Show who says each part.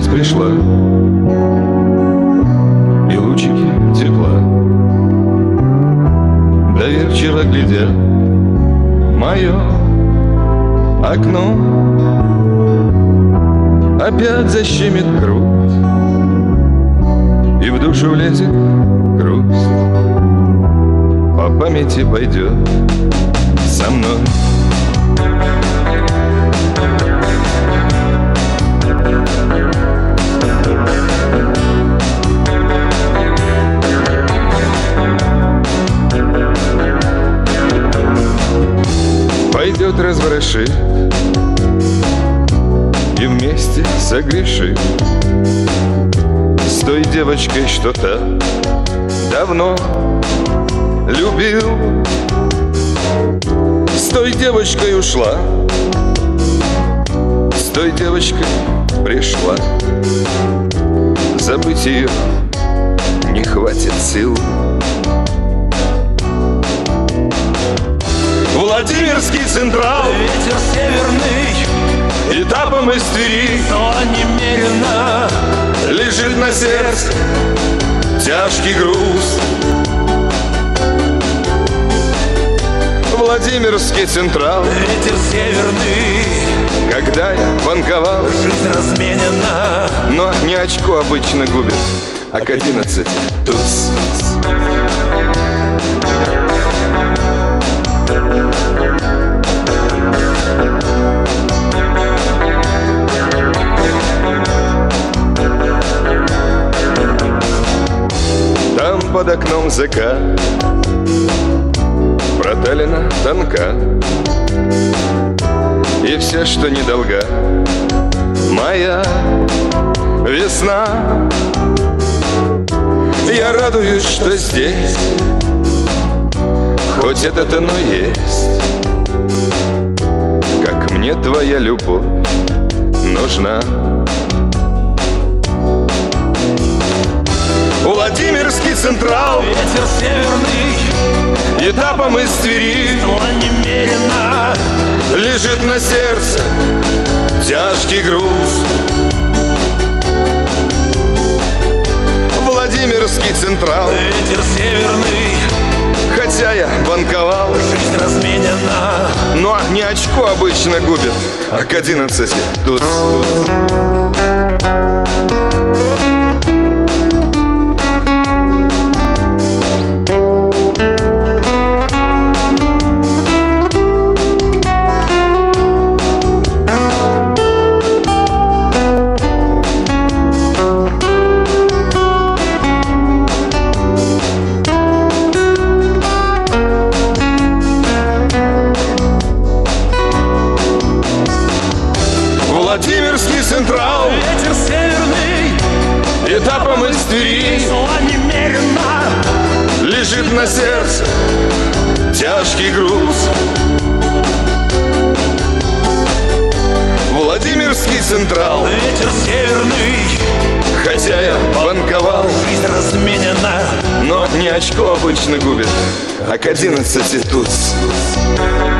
Speaker 1: ночь пришла, и лучики тепла доверчиво глядя в мое окно. Опять защемит грудь, и в душу влезет грусть, по памяти пойдет со мной. Пойдет, разворошит и вместе согрешит с той девочкой, что-то давно любил. С той девочкой ушла, с той девочкой пришла. Забыть ее не хватит сил. Владимирский Централ,
Speaker 2: ветер северный,
Speaker 1: этапом из Твери,
Speaker 2: но немерено
Speaker 1: лежит на сердце тяжкий груз. Владимирский Централ,
Speaker 2: ветер северный,
Speaker 1: когда я банковал,
Speaker 2: жизнь разменена,
Speaker 1: но не очко обычно губит, а к 11 туз. Там под окном закат, проталина тонка, и все, что недолга, моя весна. Я радуюсь, что здесь хоть это-то, но есть, как мне твоя любовь нужна. Владимирский Централ,
Speaker 2: ветер северный,
Speaker 1: этапом из Твери,
Speaker 2: но немерено
Speaker 1: лежит на сердце тяжкий груз. Владимирский Централ,
Speaker 2: ветер северный,
Speaker 1: хотя я банковал,
Speaker 2: жизнь разменена,
Speaker 1: но не очко обычно губит, а к 11 тут. Владимирский Централ,
Speaker 2: ветер северный,
Speaker 1: этапом из Твери,
Speaker 2: но немерено
Speaker 1: лежит на сердце тяжкий груз. Владимирский Централ,
Speaker 2: ветер северный,
Speaker 1: хотя я банковал,
Speaker 2: жизнь разменена,
Speaker 1: но не очко обычно губит, а к 11 тут.